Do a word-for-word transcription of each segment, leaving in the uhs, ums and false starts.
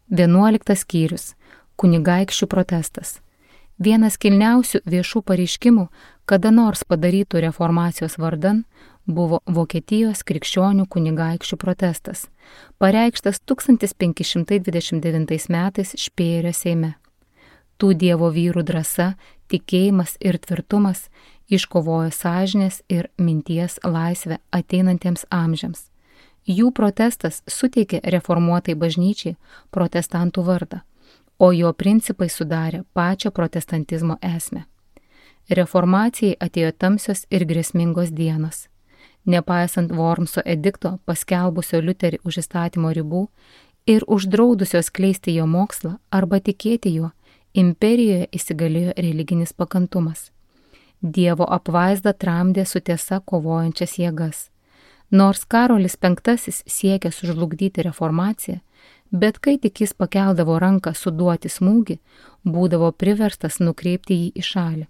Vienuoliktas skyrius. Kunigaikščių protestas. Vienas kilniausių viešų pareiškimų, kada nors padarytų reformacijos vardan, buvo Vokietijos krikščionių kunigaikščių protestas, pareikštas tūkstantis penki šimtai dvidešimt devintais metais Špėjerio Seime. Tų dievo vyrų drąsa, tikėjimas ir tvirtumas iškovojo sąžinės ir minties laisvę ateinantiems amžiams. Jų protestas suteikė reformuotai bažnyčiai protestantų vardą, o jo principai sudarė pačią protestantizmo esmę. Reformacijai atėjo tamsios ir grėsmingos dienos. Nepaisant Wormso edikto paskelbusio Liuterį už įstatymo ribų ir uždraudusio skleisti jo mokslą arba tikėti juo, imperijoje įsigalėjo religinis pakantumas. Dievo apvaizda tramdė su tiesa kovojančias jėgas. Nors Karolis penktasis siekė sužlugdyti reformaciją, bet kai tik jis pakeldavo ranką suduoti smūgį, būdavo priverstas nukreipti jį į šalį.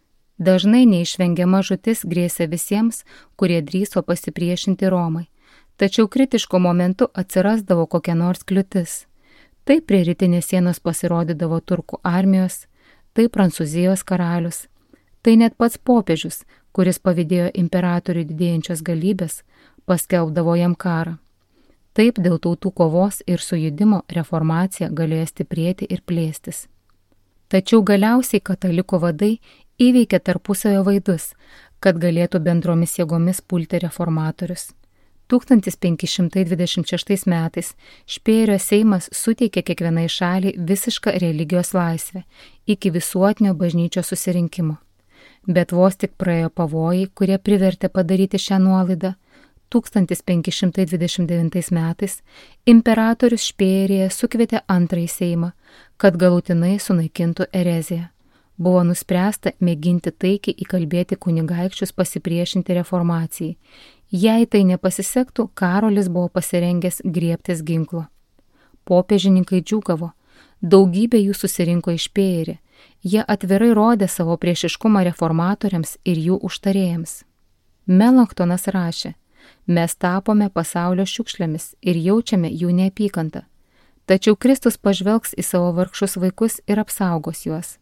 Dažnai neišvengiama žūtis grėsė visiems, kurie drįso pasipriešinti Romai, tačiau kritišku momentu atsirasdavo kokia nors kliūtis. Tai prie rytinės sienos pasirodydavo turkų armijos, tai Prancūzijos karalius, tai net pats popiežius, kuris pavydėjo imperatoriui didėjančios galybės, paskelbdavo jam karą. Taip dėl tautų kovos ir sujudimo reformacija galėjo stiprėti ir plėstis. Tačiau galiausiai katalikų vadai įveikė tarpusavio vaidus, kad galėtų bendromis jėgomis pulti reformatorius. tūkstantis penki šimtai dvidešimt šeštais metais Špėjerio Seimas suteikė kiekvienai šaliai visišką religijos laisvę iki visuotinio bažnyčios susirinkimo. Bet vos tik praėjo pavojai, kurie privertė padaryti šią nuolaidą, tūkstantis penki šimtai dvidešimt devintais metais imperatorius Špėjerėje sukvietė antrąjį Seimą, kad galutinai sunaikintų ereziją. Buvo nuspręsta mėginti taikiai įkalbėti kunigaikščius pasipriešinti reformacijai. Jei tai nepasisektų, Karolis buvo pasirengęs griebtis ginklo. Popiežininkai džiūgavo, daugybė jų susirinko į Špėjerį, jie atvirai rodė savo priešiškumą reformatoriams ir jų užtarėjams. Melanktonas rašė, mes tapome pasaulio šiukšlėmis ir jaučiame jų neapykantą, tačiau Kristus pažvelgs į savo vargšus vaikus ir apsaugos juos.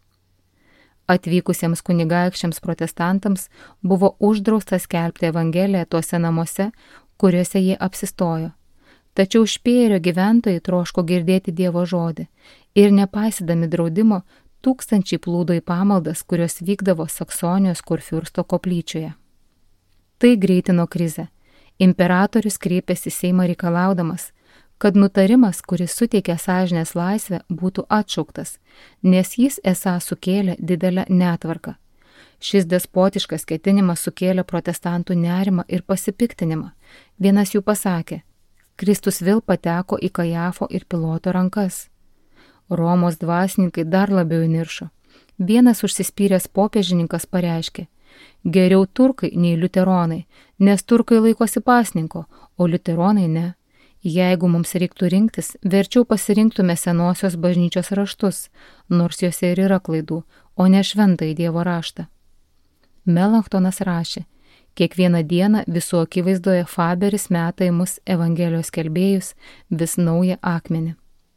Atvykusiems kunigaikščiams protestantams buvo uždrausta skelbti evangeliją tuose namuose, kuriuose jie apsistojo. Tačiau Špėjerio gyventojai troško girdėti Dievo žodį ir nepaisydami draudimo, tūkstančiai plūdo į pamaldas, kurios vykdavo Saksonijos kurfiursto koplyčioje. Tai greitino krizę. Imperatorius kreipėsi į Seimą reikalaudamas, kad nutarimas, kuris suteikė sąžinės laisvę, būtų atšauktas, nes jis esą sukėlė didelę netvarką. Šis despotiškas ketinimas sukėlė protestantų nerimą ir pasipiktinimą. Vienas jų pasakė, Kristus vėl pateko į Kajafo ir Piloto rankas. Romos dvasininkai dar labiau įniršo. Vienas užsispyręs popiežininkas pareiškė, geriau turkai nei liuteronai, nes turkai laikosi pasninko, o liuteronai ne. Jeigu mums reiktų rinktis, verčiau pasirinktume senosios bažnyčios raštus, nors juose ir yra klaidų, o ne šventąjį Dievo raštą. Melanktonas rašė, kiekvieną dieną visų akivaizdoje Faberis meta į mus evangelijos skelbėjus vis naują akmenį.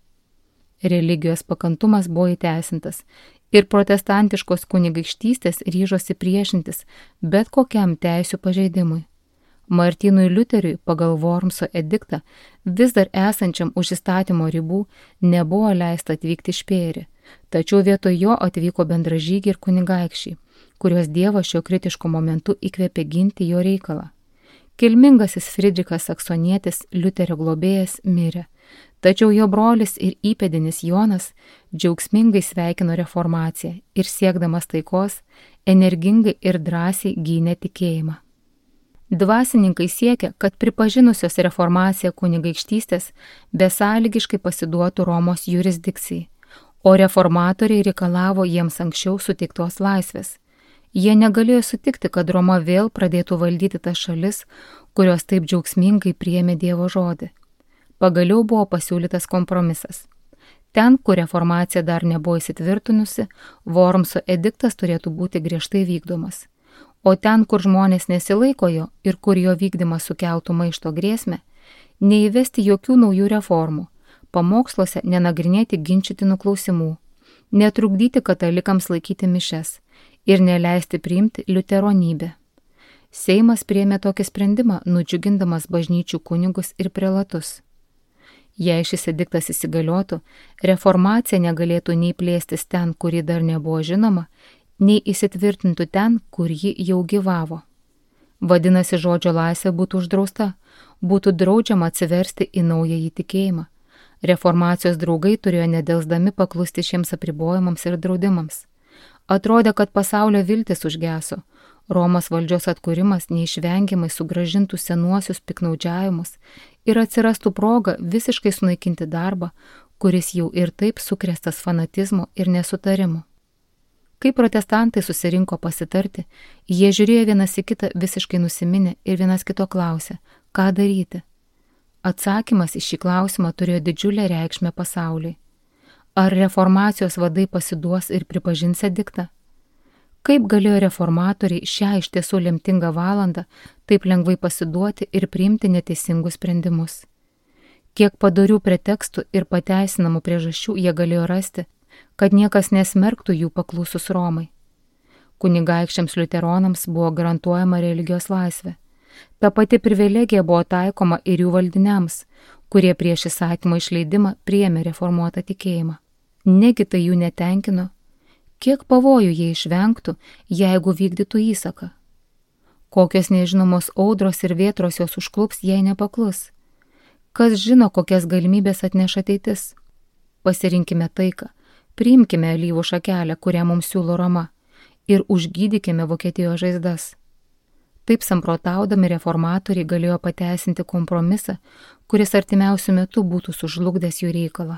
Religijos pakantumas buvo įteisintas ir protestantiškos kunigaikštystės ryžosi priešintis bet kokiam teisių pažeidimui. Martynui Liuteriui pagal Wormso ediktą vis dar esančiam už įstatymo ribų nebuvo leista atvykti į Špėjerį, tačiau vietoj jo atvyko bendražygiai ir kunigaikščiai, kuriuos Dievas šio kritiško momentu įkvėpė ginti jo reikalą. Kilmingasis Fridrikas Saksonietis, Liuterio globėjas, mirė, tačiau jo brolis ir įpėdinis Jonas džiaugsmingai sveikino reformaciją ir siekdamas taikos, energingai ir drąsiai gynė tikėjimą. Dvasininkai siekia, kad pripažinusios reformaciją kunigaikštystės besąlygiškai pasiduotų Romos jurisdikcijai, o reformatoriai reikalavo jiems anksčiau suteiktos laisvės. Jie negalėjo sutikti, kad Roma vėl pradėtų valdyti tas šalis, kurios taip džiaugsmingai priėmė Dievo žodį. Pagaliau buvo pasiūlytas kompromisas. Ten, kur reformacija dar nebuvo įsitvirtinusi, Wormso ediktas turėtų būti griežtai vykdomas. O ten, kur žmonės nesilaiko jo ir kur jo vykdymas sukeltų maišto grėsmę, neįvesti jokių naujų reformų, pamoksluose nenagrinėti ginčytinų klausimų, netrukdyti katalikams laikyti mišes ir neleisti priimti liuteronybę. Seimas priėmė tokį sprendimą, nudžiugindamas bažnyčių kunigus ir prelatus. Jei šis ediktas įsigaliotų, reformacija negalėtų nei plėstis ten, kur ji dar nebuvo žinoma, nei įsitvirtintų ten, kur ji jau gyvavo. Vadinasi, žodžio laisvė būtų uždrausta, būtų draudžiama atsiversti į naująjį tikėjimą. Reformacijos draugai turėjo nedelsdami paklusti šiems apribojimams ir draudimams. Atrodė, kad pasaulio viltis užgeso. Romos valdžios atkūrimas neišvengiamai sugrąžintų senuosius piknaudžiavimus ir atsirastų proga visiškai sunaikinti darbą, kuris jau ir taip sukrėstas fanatizmo ir nesutarimų. Kai protestantai susirinko pasitarti, jie žiūrėjo vienas į kitą visiškai nusiminę ir vienas kito klausė, ką daryti. Atsakymas į šį klausimą turėjo didžiulę reikšmę pasauliui. Ar reformacijos vadai pasiduos ir pripažins ediktą? Kaip galėjo reformatoriai šią iš tiesų lemtingą valandą taip lengvai pasiduoti ir priimti neteisingus sprendimus? Kiek padorių pretekstų ir pateisinamų priežasčių jie galėjo rasti, kad niekas nesmerktų jų paklūsus Romai. Kunigaikščiams liuteronams buvo garantuojama religijos laisvė. Ta pati privilegija buvo taikoma ir jų valdiniams, kurie prieš įsakymo išleidimą priėmė reformuotą tikėjimą. Negi tai jų netenkino? Kiek pavojų jie išvengtų, jeigu vykdytų įsaką? Kokios nežinomos audros ir vėtros jos užklups, jei nepaklus? Kas žino, kokias galimybės atneš ateitis? Pasirinkime taiką, priimkime alyvų šakelę, kurią mums siūlo Roma, ir užgydykime Vokietijos žaizdas. Taip samprotaudami reformatoriai galėjo pateisinti kompromisą, kuris artimiausiu metu būtų sužlugdęs jų reikalą.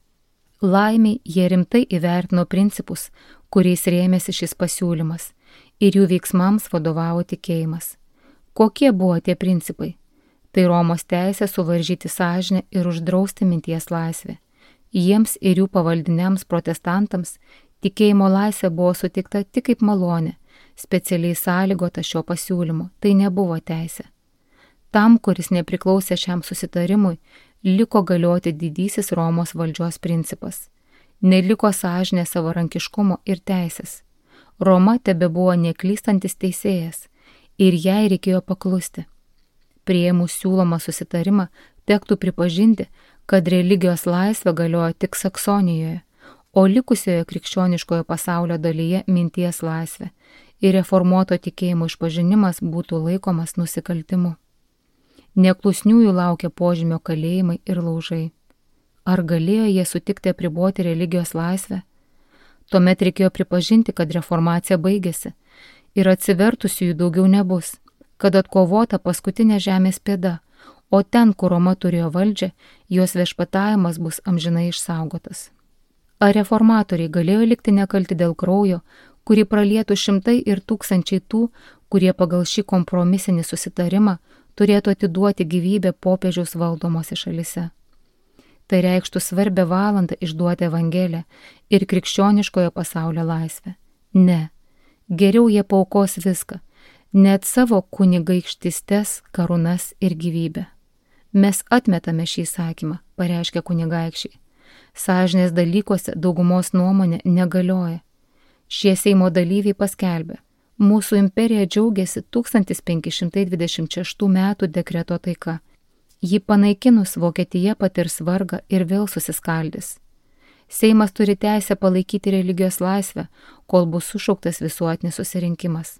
Laimiai jie rimtai įvertino principus, kuriais rėmėsi šis pasiūlymas, ir jų veiksmams vadovavo tikėjimas. Kokie buvo tie principai? Tai Romos teisė suvaržyti sąžinę ir uždrausti minties laisvę. Jiems ir jų pavaldiniams protestantams tikėjimo laisvė buvo sutikta tik kaip malonė, specialiai sąlygota šio pasiūlymo, tai nebuvo teisė. Tam, kuris nepriklausė šiam susitarimui, liko galioti didysis Romos valdžios principas. Neliko sąžinės savarankiškumo ir teisės. Roma tebebuvo neklystantis teisėjas ir jai reikėjo paklusti. Priėmus siūlomą susitarimą tektų pripažinti, kad religijos laisvė galiojo tik Saksonijoje, o likusioje krikščioniškojo pasaulio dalyje minties laisvė ir reformuoto tikėjimo išpažinimas būtų laikomas nusikaltimu. Neklusniųjų laukia požymio kalėjimai ir laužai. Ar galėjo jie sutikti apriboti religijos laisvę? Tuomet reikėjo pripažinti, kad reformacija baigėsi ir atsivertusiųjų daugiau nebus, kad atkovota paskutinė žemės pėda, o ten, kur Roma turėjo valdžią, jos viešpatavimas bus amžinai išsaugotas. Ar reformatoriai galėjo likti nekalti dėl kraujo, kurį pralietų šimtai ir tūkstančiai tų, kurie pagal šį kompromisinį susitarimą turėtų atiduoti gyvybę popiežiaus valdomose šalise? Tai reikštų svarbę valandą išduoti Evangeliją ir krikščioniškojo pasaulio laisvę. Ne, geriau jie paaukos viską, net savo kunigaikštystes, karūnas ir gyvybę. Mes atmetame šį įsakymą, pareiškė kunigaikščiai. Sąžinės dalykuose daugumos nuomonė negalioja. Šie Seimo dalyviai paskelbė: mūsų imperija džiaugiasi tūkstantis penki šimtai dvidešimt šeštų metų dekreto taika. Jį panaikinus Vokietija patirs vargą ir vėl susiskaldys. Seimas turi teisę palaikyti religijos laisvę, kol bus sušauktas visuotinis susirinkimas.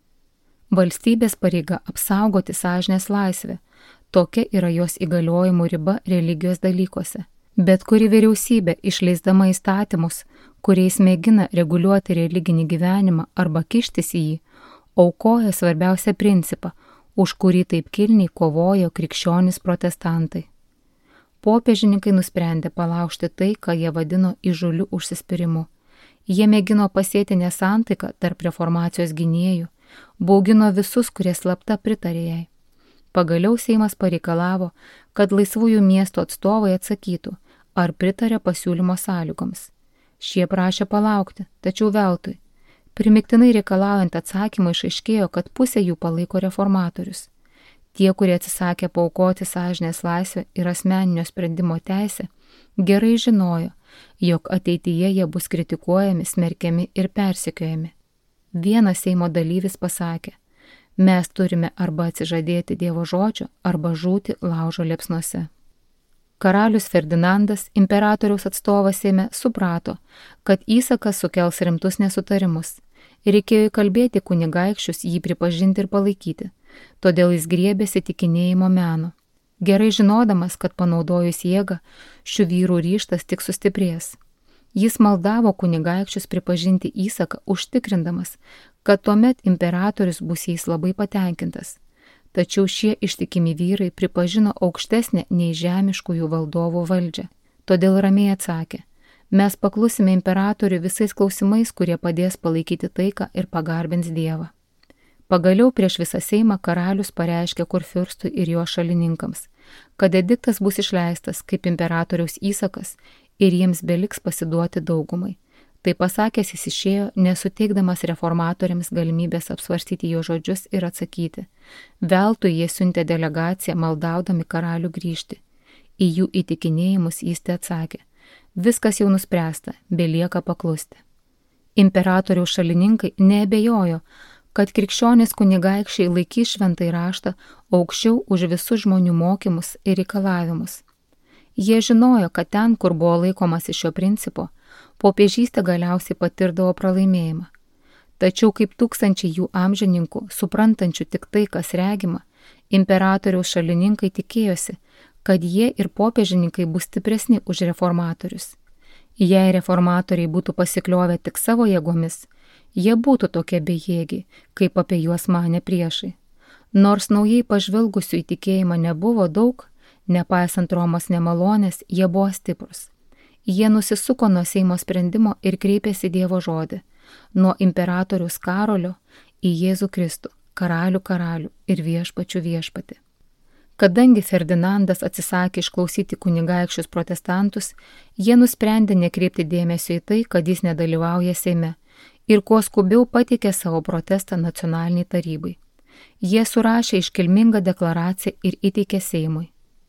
Valstybės pareiga apsaugoti sąžinės laisvę. Tokia yra jos įgaliojimų riba religijos dalykuose. Bet kuri vyriausybė, išleisdama įstatymus, kuriais mėgina reguliuoti religinį gyvenimą arba kištis į jį, aukoja svarbiausią principą, už kurį taip kilniai kovojo krikščionys protestantai. Popiežininkai nusprendė palaužti tai, ką jie vadino įžūliu užsispyrimu. Jie mėgino pasėti nesantaiką tarp reformacijos gynėjų, baugino visus, kurie slapta pritarė jai. Pagaliau Seimas pareikalavo, kad laisvųjų miestų atstovai atsakytų, ar pritarė pasiūlymo sąlygoms. Šie prašė palaukti, tačiau veltui. Primiktinai reikalaujant atsakymą išaiškėjo, kad pusė jų palaiko reformatorius. Tie, kurie atsisakė paaukoti sąžinės laisvę ir asmeninio sprendimo teisę, gerai žinojo, jog ateityje jie bus kritikuojami, smerkiami ir persekiojami. Vienas Seimo dalyvis pasakė, mes turime arba atsižadėti Dievo žodžio, arba žūti laužo liepsnose. Karalius Ferdinandas, imperatoriaus atstovas Seime, suprato, kad įsakas sukels rimtus nesutarimus. Reikėjo įkalbėti kunigaikščius jį pripažinti ir palaikyti, todėl jis griebėsi tikinėjimo meno. Gerai žinodamas, kad panaudojus jėgą, šių vyrų ryžtas tik sustiprės. Jis maldavo kunigaikščius pripažinti įsaką, užtikrindamas, kad tuomet imperatorius bus jais labai patenkintas. Tačiau šie ištikimi vyrai pripažino aukštesnę nei žemiškųjų valdovų valdžią. Todėl ramiai atsakė, mes paklusime imperatoriui visais klausimais, kurie padės palaikyti taiką ir pagarbins Dievą. Pagaliau prieš visą Seimą karalius pareiškė kurfiurstui ir jo šalininkams, kad ediktas bus išleistas kaip imperatoriaus įsakas ir jiems beliks pasiduoti daugumai. Tai pasakęs jis išėjo, nesuteikdamas reformatoriams galimybės apsvarstyti jo žodžius ir atsakyti. Veltui jie siuntė delegaciją maldaudami karalių grįžti. Į jų įtikinėjimus jis te atsakė, viskas jau nuspręsta, belieka paklusti. Imperatoriaus šalininkai neabejojo, kad krikščionys kunigaikščiai laikys šventai raštą aukščiau už visus žmonių mokymus ir reikalavimus. Jie žinojo, kad ten, kur buvo laikomasi šio principo, popiežystė galiausiai patirdavo pralaimėjimą. Tačiau kaip tūkstančiai jų amžininkų, suprantančių tik tai, kas regima, imperatoriaus šalininkai tikėjosi, kad jie ir popiežininkai bus stipresni už reformatorius. Jei reformatoriai būtų pasikliovę tik savo jėgomis, jie būtų tokie bejėgiai, kaip apie juos manė priešai. Nors naujai pažvelgusių į tikėjimą nebuvo daug, nepaisant Romos nemalonės, jie buvo stiprus. Jie nusisuko nuo Seimo sprendimo ir kreipėsi Dievo žodį, nuo imperatoriaus Karolio į Jėzų Kristų, karalių karalių ir viešpačių viešpatį. Kadangi Ferdinandas atsisakė išklausyti kunigaikščius protestantus, jie nusprendė nekreipti dėmesio į tai, kad jis nedalyvauja Seime ir kuo skubiau pateikė savo protestą nacionaliniai tarybai. Jie surašė iškilmingą deklaraciją ir įteikė Seimui.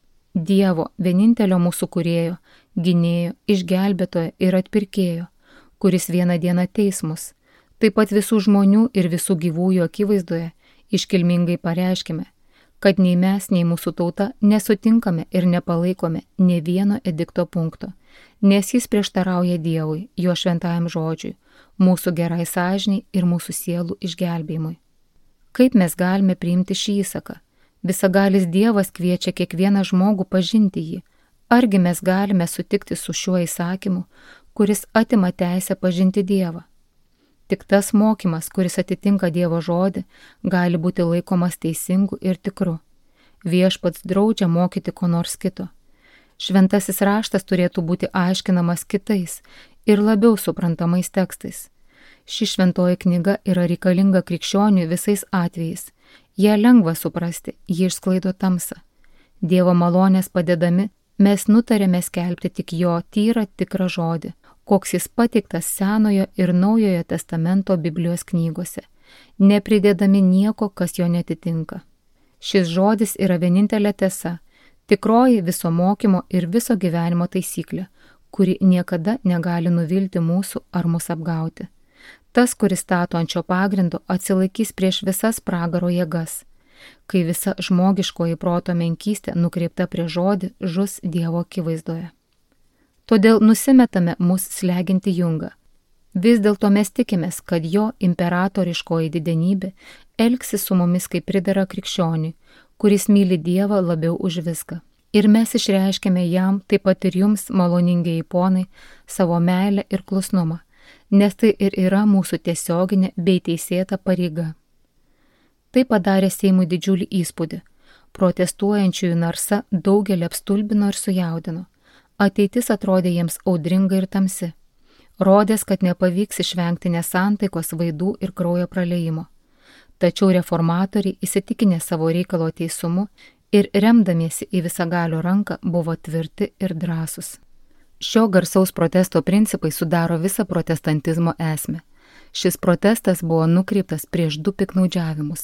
Dievo, vienintelio mūsų kūrėjo, gynėjo, išgelbėtojo ir atpirkėjo, kuris vieną dieną ateis mus, taip pat visų žmonių ir visų gyvųjų akivaizdoje iškilmingai pareiškime, kad nei mes, nei mūsų tauta nesutinkame ir nepalaikome nė vieno edikto punkto, nes jis prieštarauja Dievui, jo šventajam žodžiui, mūsų gerai sąžiniai ir mūsų sielų išgelbėjimui. Kaip mes galime priimti šį įsaką? Visagalis Dievas kviečia kiekvieną žmogų pažinti jį. Argi mes galime sutikti su šiuo įsakymu, kuris atima teisę pažinti Dievą? Tik tas mokymas, kuris atitinka Dievo žodį, gali būti laikomas teisingu ir tikru. Viešpats draudžia mokyti ko nors kito. Šventasis raštas turėtų būti aiškinamas kitais ir labiau suprantamais tekstais. Ši šventoji knyga yra reikalinga krikščioniui visais atvejais. Ją lengva suprasti, ji išsklaido tamsą. Dievo malonės padedami, mes nutarėme skelbti tik jo tyrą tikrą žodį, koks jis pateiktas Senojo ir Naujojo testamento Biblijos knygose, nepridėdami nieko, kas jo netitinka. Šis žodis yra vienintelė tiesa, tikroji viso mokymo ir viso gyvenimo taisyklė, kuri niekada negali nuvilti mūsų ar mus apgauti. Tas, kuris stato ant šio pagrindo, atsilaikys prieš visas pragaro jėgas. Kai visa žmogiškoji proto menkystė nukreipta prie žodį, žus Dievo akivaizdoje. Todėl nusimetame mus sleginti jungą. Vis dėlto mes tikimės, kad jo imperatoriškoji didenybė elgsis su mumis kaip pridera krikščioniui, kuris myli Dievą labiau už viską. Ir mes išreiškėme jam, taip pat ir jums, maloningieji ponai, savo meilę ir klusnumą, nes tai ir yra mūsų tiesioginė bei teisėta pareiga. Tai padarė Seimui didžiulį įspūdį. Protestuojančiųjų narsa daugelį apstulbino ir sujaudino. Ateitis atrodė jiems audringa ir tamsi. Rodės, kad nepavyks išvengti nesantaikos, vaidų ir kraujo praliejimo. Tačiau reformatoriai, įsitikinę savo reikalo teisumu ir remdamiesi į visagalio ranką, buvo tvirti ir drąsūs. Šio garsaus protesto principai sudaro visą protestantizmo esmę. Šis protestas buvo nukreiptas prieš du piknaudžiavimus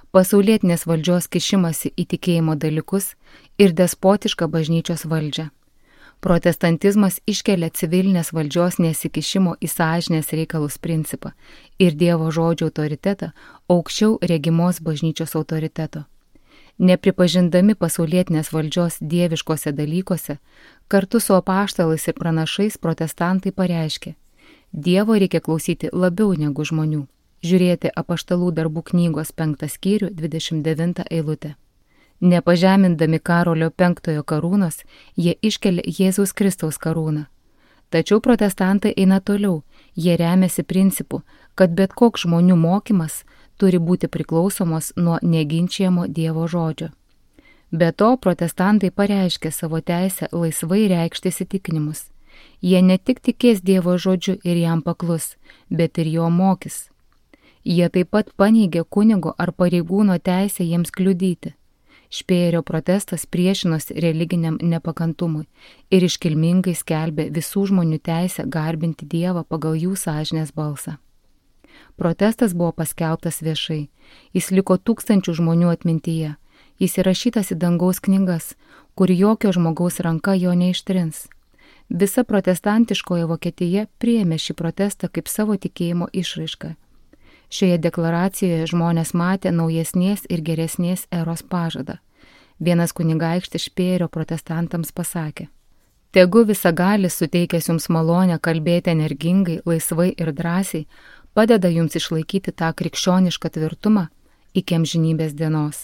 pasaulietinės valdžios kišimasi į tikėjimo dalykus ir despotišką bažnyčios valdžią. Protestantizmas iškelia civilinės valdžios nesikišimo į sąžinės reikalus principą ir Dievo žodžio autoritetą aukščiau regimos bažnyčios autoriteto. Nepripažindami pasaulietinės valdžios dieviškose dalykuose, kartu su apaštalais ir pranašais protestantai pareiškė: Dievo reikia klausyti labiau negu žmonių. Žiūrėti Apaštalų darbų knygos penktą skyrių dvidešimt devintą eilutę. Nepažemindami Karolio penktojo karūnos, jie iškelia Jėzaus Kristaus karūną. Tačiau protestantai eina toliau, jie remiasi principu, kad bet koks žmonių mokymas turi būti priklausomos nuo neginčiamo Dievo žodžio. Be to, protestantai pareiškė savo teisę laisvai reikšti įsitikinimus. Jie ne tik tikės Dievo žodžiu ir jam paklus, bet ir jo mokys. Jie taip pat paneigė kunigo ar pareigūno teisę jiems kliudyti. Špėjerio protestas priešinosi religiniam nepakantumui ir iškilmingai skelbė visų žmonių teisę garbinti Dievą pagal jų sąžinės balsą. Protestas buvo paskelbtas viešai, jis liko tūkstančių žmonių atmintyje, jis įrašytas į dangaus knygas, kur jokio žmogaus ranka jo neištrins. Visa protestantiškoji Vokietija priėmė šį protestą kaip savo tikėjimo išraišką. Šioje deklaracijoje žmonės matė naujesnės ir geresnės eros pažadą. Vienas kunigaikštis Špėjerio protestantams pasakė: Tegu visagalis suteikęs jums malonę kalbėti energingai, laisvai ir drąsiai, padeda jums išlaikyti tą krikščionišką tvirtumą iki amžinybės dienos.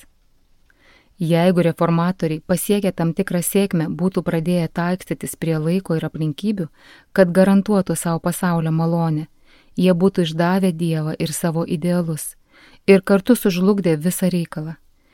Jeigu reformatoriai pasiekę tam tikrą sėkmę būtų pradėję taikstytis prie laiko ir aplinkybių, kad garantuotų savo pasaulio malonę, jie būtų išdavę Dievą ir savo idealus ir kartu sužlugdė visą reikalą.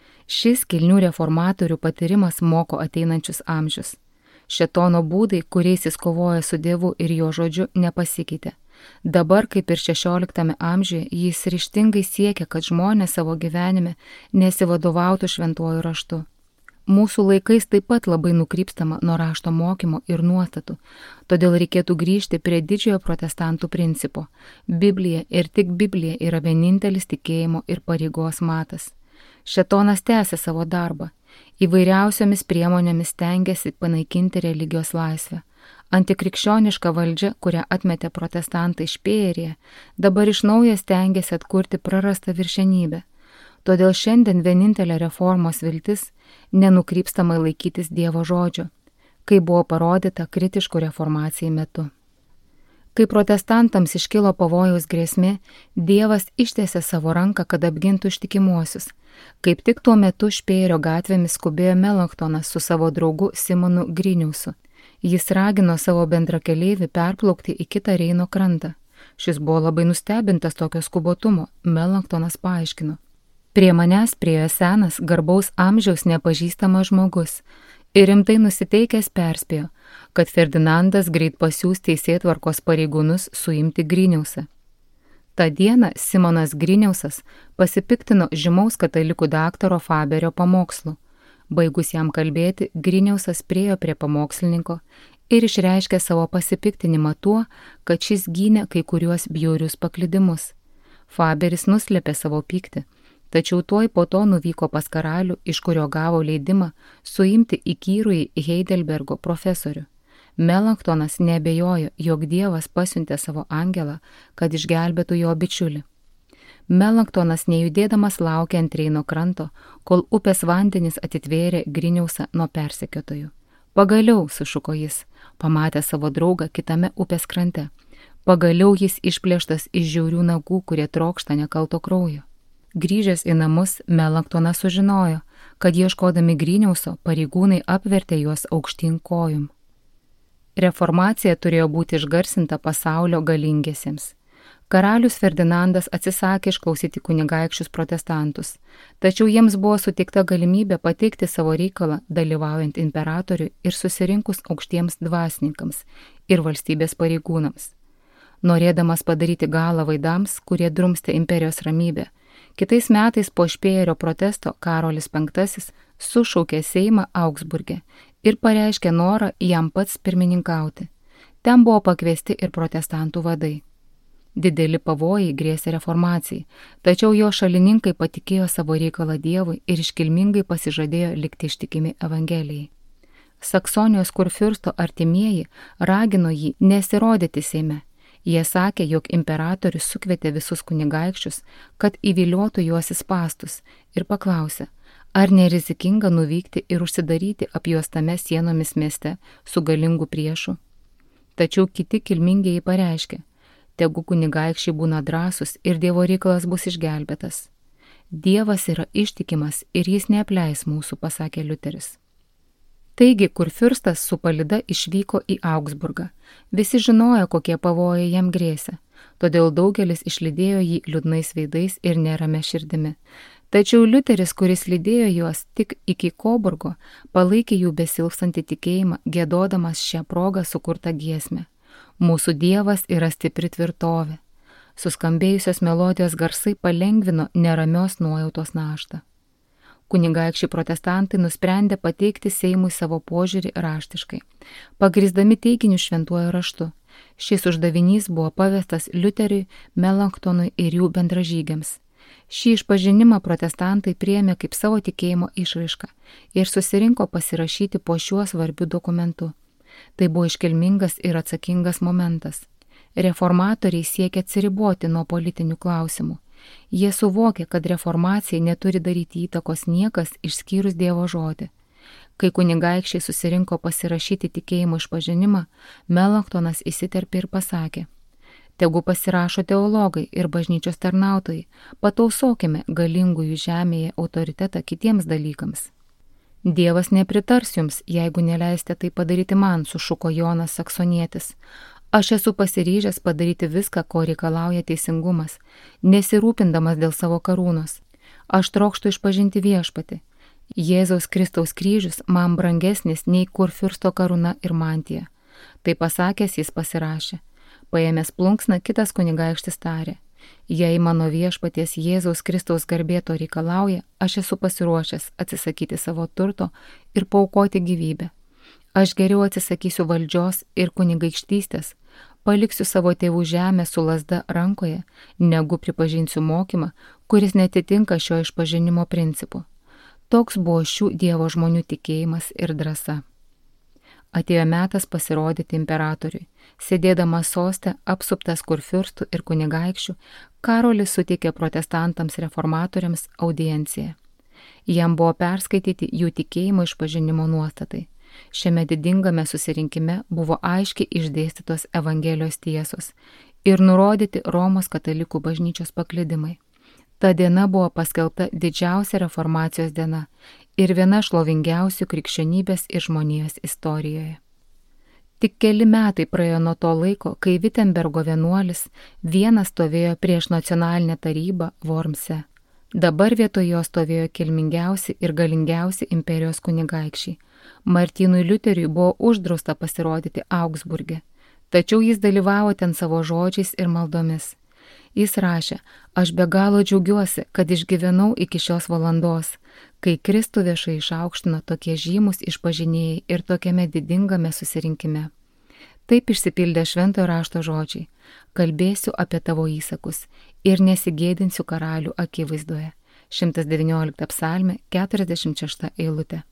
Šis kilnių reformatorių patyrimas moko ateinančius amžius. Šėtono būdai, kuriais jis kovoja su Dievu ir jo žodžiu, nepasikeitė. Dabar, kaip ir šešioliktame amžiuje, jis ryžtingai siekia, kad žmonės savo gyvenime nesivadovautų šventuoju raštu. Mūsų laikais taip pat labai nukrypstama nuo rašto mokymo ir nuostatų, todėl reikėtų grįžti prie didžiojo protestantų principo. Biblija ir tik Biblija yra vienintelis tikėjimo ir pareigos matas. Šėtonas tęsia savo darbą. Įvairiausiomis priemonėmis stengiasi panaikinti religijos laisvę. Antikrikščioniška valdžia, kurią atmetė protestantai Špėjeryje, dabar iš naujo stengiasi atkurti prarastą viršenybę. Todėl šiandien vienintelė reformos viltis – nenukrypstamai laikytis Dievo žodžio, kai buvo parodyta kritiškų reformacijai metu. Kai protestantams iškilo pavojaus grėsmė, Dievas ištiesė savo ranką, kad apgintų ištikimuosius. Kaip tik tuo metu Špėjerio gatvėmis skubėjo Melanktonas su savo draugu Simonu Griniusu. Jis ragino savo bendrakeleivį perplaukti į kitą Reino krantą. Šis buvo labai nustebintas tokio skubotumo, Melanktonas paaiškino. Prie manęs priėjo senas, garbaus amžiaus nepažįstamas žmogus ir rimtai nusiteikęs perspėjo, kad Ferdinandas greit pasiųs teisėtvarkos pareigūnus suimti Griniusą. Ta diena Simonas Griniusas pasipiktino žymaus katalikų daktaro Faberio pamokslu. Baigus jam kalbėti, Griniusas priėjo prie pamokslininko ir išreiškė savo pasipiktinimą tuo, kad šis gynė kai kuriuos bjaurius paklydimus. Faberis nuslėpė savo pyktį, tačiau tuoj po to nuvyko pas karalių, iš kurio gavo leidimą suimti įkyrųjį Heidelbergo profesorių. Melanktonas neabejojo, jog Dievas pasiuntė savo angelą, kad išgelbėtų jo bičiulį. Melanktonas nejudėdamas laukė ant Reino kranto, kol upės vandenys atitvėrė Griniusą nuo persekiotojų. Pagaliau, sušuko jis, pamatė savo draugą kitame upės krante. Pagaliau jis išplėštas iš žiaurių nagų, kurie trokšta nekalto kraujo. Grįžęs į namus, Melanktonas sužinojo, kad ieškodami Griniuso pareigūnai apvertė juos aukštyn kojom. Reformacija turėjo būti išgarsinta pasaulio galingiesiems. Karalius Ferdinandas atsisakė išklausyti kunigaikščius protestantus, tačiau jiems buvo suteikta galimybė pateikti savo reikalą dalyvaujant imperatoriui ir susirinkus aukštiems dvasininkams ir valstybės pareigūnams. Norėdamas padaryti galą vaidams, kurie drumstė imperijos ramybę, kitais metais po Špėjerio protesto Karolis penktasis sušaukė Seimą Augsburge ir pareiškė norą jam pats pirmininkauti. Ten buvo pakviesti ir protestantų vadai. Dideli pavojai grėsė reformacijai, tačiau jo šalininkai patikėjo savo reikalą Dievui ir iškilmingai pasižadėjo likti ištikimi Evangelijai. Saksonijos kurfiursto artimieji ragino jį nesirodyti Seime. Jie sakė, jog imperatorius sukvietė visus kunigaikščius, kad įviliotų juos į spąstus ir paklausė, ar nerizikinga nuvykti ir užsidaryti apjuostame sienomis mieste su galingu priešu. Tačiau kiti kilmingieji pareiškė, tegu kunigaikščiai būna drąsus ir Dievo reikalas bus išgelbėtas. Dievas yra ištikimas ir jis neapleis mūsų, pasakė Liuteris. Taigi, kurfiurstas su palyda išvyko į Augsburgą. Visi žinojo, kokie pavojai jam grėsė, todėl daugelis išlydėjo jį liūdnais veidais ir nerame širdimi. Tačiau Liuteris, kuris lydėjo juos tik iki Koburgo, palaikė jų besilpstantį tikėjimą, giedodamas šią progą sukurtą giesmę. Mūsų Dievas yra stipri tvirtovė. Suskambėjusios melodijos garsai palengvino neramios nuojautos naštą. Kunigaikščiai protestantai nusprendė pateikti Seimui savo požiūrį raštiškai, pagrįsdami teiginių šventuoju raštu. Šis uždavinys buvo pavestas Liuteriui, Melanktonui ir jų bendražygiams. Šį išpažinimą protestantai priėmė kaip savo tikėjimo išraišką ir susirinko pasirašyti po šiuo svarbiu dokumentu. Tai buvo iškilmingas ir atsakingas momentas. Reformatoriai siekė atsiriboti nuo politinių klausimų. Jie suvokė, kad reformacijai neturi daryti įtakos niekas išskyrus Dievo žodį. Kai kunigaikščiai susirinko pasirašyti tikėjimo išpažinimą, Melanktonas įsiterpė ir pasakė, tegu pasirašo teologai ir bažnyčios tarnautojai, patausokime galingųjų žemėje autoritetą kitiems dalykams. Dievas nepritars jums, jeigu neleisite tai padaryti man, sušuko Jonas Saksonietis. Aš esu pasiryžęs padaryti viską, ko reikalauja teisingumas, nesirūpindamas dėl savo karūnos. Aš trokštu išpažinti viešpatį. Jėzaus Kristaus kryžius man brangesnis nei kurfiursto karūna ir mantija. Tai pasakęs jis pasirašė. Paėmęs plunksną, kitas kunigaikštis tarė. Jei mano viešpaties Jėzaus Kristaus garbė to reikalauja, aš esu pasiruošęs atsisakyti savo turto ir paaukoti gyvybę. Aš geriau atsisakysiu valdžios ir kunigaikštystės, paliksiu savo tėvų žemę su lazda rankoje, negu pripažinsiu mokymą, kuris netitinka šio išpažinimo principų. Toks buvo šių Dievo žmonių tikėjimas ir drąsa. Atėjo metas pasirodyti imperatoriui. Sėdėdamas soste, apsuptas kurfiurstų ir kunigaikščių, Karolis suteikė protestantams reformatoriams audienciją. Jam buvo perskaityti jų tikėjimo išpažinimo nuostatai. Šiame didingame susirinkime buvo aiškiai išdėstytos Evangelijos tiesos ir nurodyti Romos katalikų bažnyčios paklydimai. Ta diena buvo paskelbta didžiausia reformacijos diena ir viena šlovingiausių krikščionybės ir žmonijos istorijoje. Tik keli metai praėjo nuo to laiko, kai Vitembergo vienuolis vienas stovėjo prieš nacionalinę tarybą Wormse. Dabar vietoj jo stovėjo kilmingiausi ir galingiausi imperijos kunigaikščiai. Martynui Liuteriui buvo uždrausta pasirodyti Augsburge, tačiau jis dalyvavo ten savo žodžiais ir maldomis. Jis rašė, aš be galo džiaugiuosi, kad išgyvenau iki šios valandos, kai Kristų viešai išaukštino tokie žymus išpažinėjai ir tokiame didingame susirinkime. Taip išsipildė šventojo rašto žodžiai, kalbėsiu apie tavo įsakus ir nesigėdinsiu karalių akivaizdoje. šimtas devyniolikta psalmė, keturiasdešimt šešta eilutė.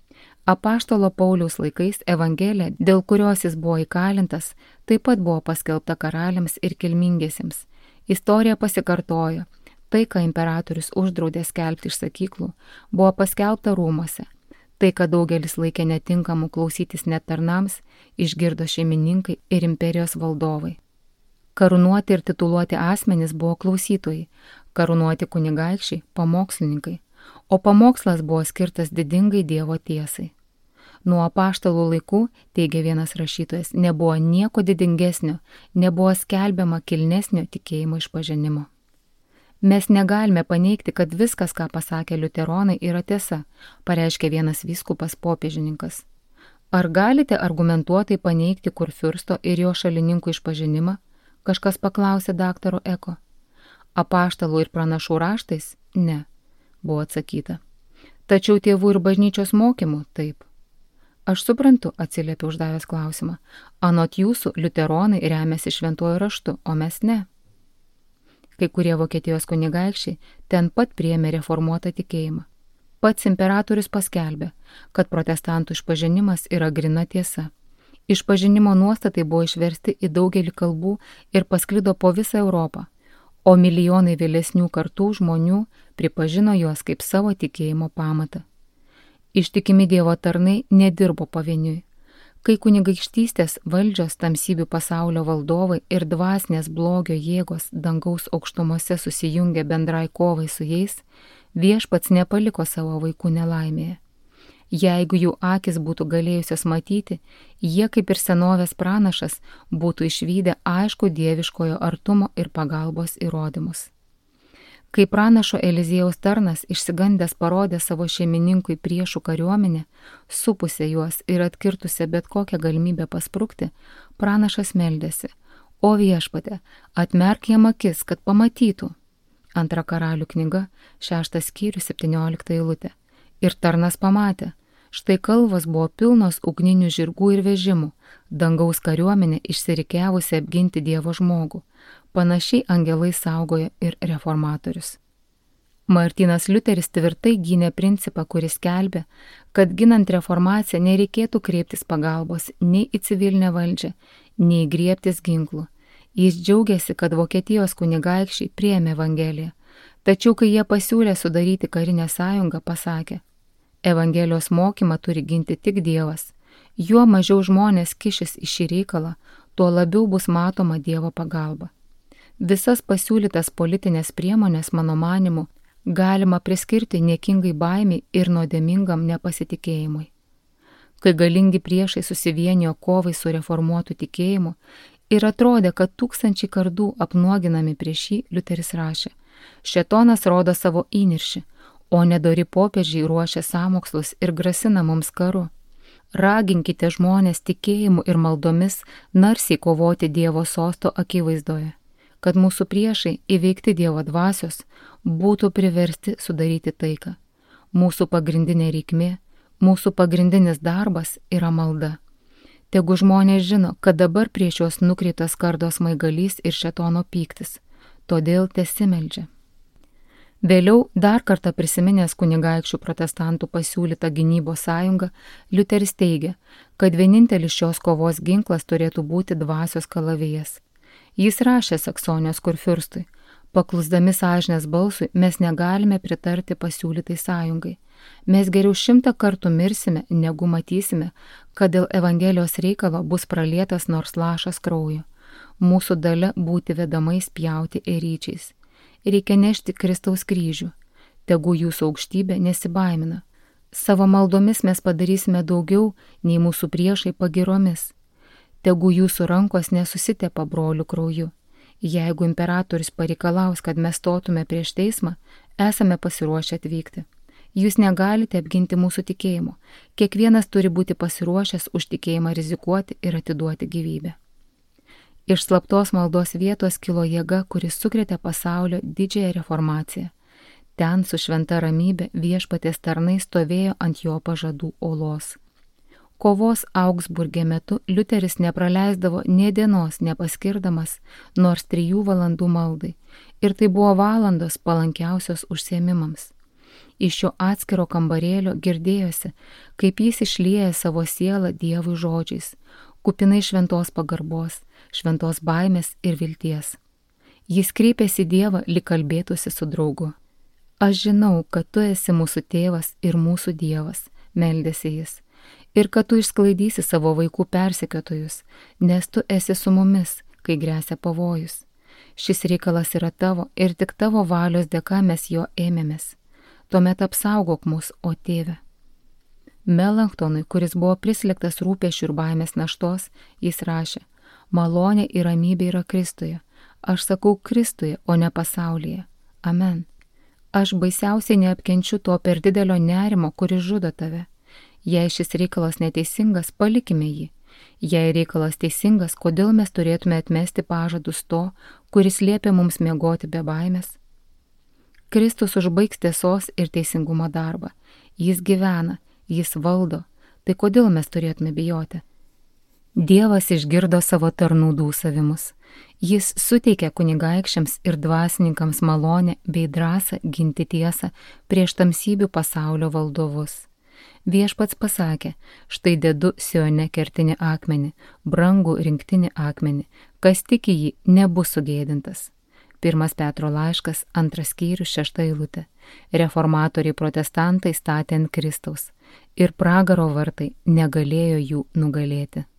Apaštalo Pauliaus laikais Evangelija, dėl kurios jis buvo įkalintas, taip pat buvo paskelbta karaliams ir kilmingiesiems. Istorija pasikartojo. Tai, ką imperatorius uždraudė skelbti iš sakyklų, buvo paskelbta rūmuose. Tai, ką daugelis laikė netinkamų klausytis net tarnams, išgirdo šeimininkai ir imperijos valdovai. Karūnuoti ir tituluoti asmenys buvo klausytojai, karūnuoti kunigaikščiai, pamokslininkai, o pamokslas buvo skirtas didingai Dievo tiesai. Nuo apaštalų laikų, teigia vienas rašytojas, nebuvo nieko didingesnio, nebuvo skelbiama kilnesnio tikėjimo išpažinimo. Mes negalime paneigti, kad viskas, ką pasakė liuteronai, yra tiesa, pareiškė vienas vyskupas popiežininkas. Ar galite argumentuotai paneigti kurfiursto ir jo šalininkų išpažinimą? Kažkas paklausė daktaro Eko. Apaštalų ir pranašų raštais? Ne, buvo atsakyta. Tačiau tėvų ir bažnyčios mokymų taip. Aš suprantu, atsiliepė uždavęs klausimą. Anot jūsų, liuteronai remiasi šventuoju raštu, o mes ne. Kai kurie Vokietijos kunigaikščiai ten pat priėmė reformuotą tikėjimą. Pats imperatorius paskelbė, kad protestantų išpažinimas yra grina tiesa. Išpažinimo nuostatai buvo išversti į daugelį kalbų ir pasklido po visą Europą, o milijonai vėlesnių kartų žmonių pripažino juos kaip savo tikėjimo pamatą. Ištikimi Dievo tarnai nedirbo pavieniui. Kai kunigaikštystės valdžios tamsybių pasaulio valdovai ir dvasinės blogio jėgos dangaus aukštumose susijungė bendrai kovai su jais, viešpats nepaliko savo vaikų nelaimėje. Jeigu jų akis būtų galėjusios matyti, jie kaip ir senovės pranašas būtų išvydę aišku dieviškojo artumo ir pagalbos įrodymus. Kai pranašo Eliziejaus tarnas išsigandęs parodė savo šeimininkui priešų kariuomenę, supusią juos ir atkirtusią bet kokią galimybę pasprukti, pranašas meldėsi: O viešpate, atmerk jam akis, kad pamatytų. Antra Karalių knyga, šeštas skyrius, septyniolikta eilutė. Ir tarnas pamatė, štai kalvos buvo pilnos ugninių žirgų ir vežimų, dangaus kariuomenė išsirikiavusi apginti Dievo žmogų. Panašiai angelai saugojo ir reformatorius. Martynas Liuteris tvirtai gynė principą, kuris skelbė, kad ginant reformaciją nereikėtų kreiptis pagalbos nei į civilinę valdžią, nei griebtis ginklų. Jis džiaugiasi, kad Vokietijos kunigaikščiai priėmė Evangeliją, tačiau kai jie pasiūlė sudaryti karinę sąjungą, pasakė: Evangelijos mokymą turi ginti tik Dievas. Juo mažiau žmonės kišis į šį reikalą, tuo labiau bus matoma Dievo pagalba. Visas pasiūlytas politinės priemonės, mano manimu, galima priskirti niekingai baimiai ir nuodėmingam nepasitikėjimui. Kai galingi priešai susivienijo kovai su reformuotu tikėjimu ir atrodė, kad tūkstančiai kardų apnuoginami prieš jį, Liuteris rašė: Šėtonas rodo savo įniršį, o nedori popiežiai ruošia sąmokslus ir grasina mums karu. Raginkite žmonės tikėjimu ir maldomis narsiai kovoti Dievo sosto akivaizdoje, kad mūsų priešai, įveikti Dievo dvasios, būtų priversti sudaryti taiką. Mūsų pagrindinė reikmė, mūsų pagrindinis darbas yra malda. Tegu žmonės žino, kad dabar prieš juos nukreiptas kardo smaigalys ir šėtono pyktis, todėl tesimeldžia. Vėliau, dar kartą prisiminęs kunigaikščių protestantų pasiūlytą gynybos sąjungą, Liuteris teigia, kad vienintelis šios kovos ginklas turėtų būti dvasios kalavijas. Jis rašė Saksonijos kurfiurstui: Paklusdami sąžinės balsui mes negalime pritarti pasiūlytai sąjungai. Mes geriau šimtą kartų mirsime, negu matysime, kad dėl Evangelijos reikalo bus pralietas nors lašas kraujo. Mūsų dalia būti vedamais pjauti ėryčiais. Reikia nešti Kristaus kryžių. Tegu jūsų aukštybė nesibaimina. Savo maldomis mes padarysime daugiau, nei mūsų priešai pagiromis. Tegu jūsų rankos nesusitepa brolių krauju. Jeigu imperatorius pareikalaus, kad mes stotume prieš teismą, esame pasiruošę atvykti. Jūs negalite apginti mūsų tikėjimo. Kiekvienas turi būti pasiruošęs už tikėjimą rizikuoti ir atiduoti gyvybę. Iš slaptos maldos vietos kilo jėga, kuris sukrėtė pasaulio didžiąją reformaciją. Ten su šventa ramybė viešpaties tarnai stovėjo ant jo pažadų olos. Kovos Augsburge metu Liuteris nepraleisdavo nė dienos nepaskirdamas nors trijų valandų maldai, ir tai buvo valandos palankiausios užsiėmimams. Iš šio atskiro kambarėlio girdėjosi, kaip jis išlieja savo sielą Dievui žodžiais, kupinai šventos pagarbos, šventos baimės ir vilties. Jis kreipėsi į Dievą, lyg kalbėtųsi su draugu. Aš žinau, kad tu esi mūsų tėvas ir mūsų Dievas, meldėsi jis, ir kad tu išsklaidysi savo vaikų persekiotojus, nes tu esi su mumis, kai gresia pavojus. Šis reikalas yra tavo ir tik tavo valios dėka mes jo ėmėmės. Tuomet apsaugok mus, o tėve. Melanktonui, kuris buvo prislėgtas rūpesčių ir baimės naštos, jis rašė: Malonė ir ramybė yra Kristuje. Aš sakau Kristuje, o ne pasaulyje. Amen. Aš baisiausiai neapkenčiu to per didelio nerimo, kuris žudo tave. Jei šis reikalas neteisingas, palikime jį. Jei reikalas teisingas, kodėl mes turėtume atmesti pažadus to, kuris liepia mums miegoti be baimės? Kristus užbaigs tiesos ir teisingumo darbą. Jis gyvena, jis valdo. Tai kodėl mes turėtume bijoti? Dievas išgirdo savo tarnų dūsavimus. Jis suteikė kunigaikščiams ir dvasininkams malonę bei drąsą ginti tiesą prieš tamsybių pasaulio valdovus. Viešpats pasakė, štai dedu Sione kertinį akmenį, brangų rinktinį akmenį, kas tiki jį nebus sugėdintas. Pirmas Petro laiškas, antras skyrius, šešta eilutė. Reformatoriai protestantai statė ant Kristaus ir pragaro vartai negalėjo jų nugalėti.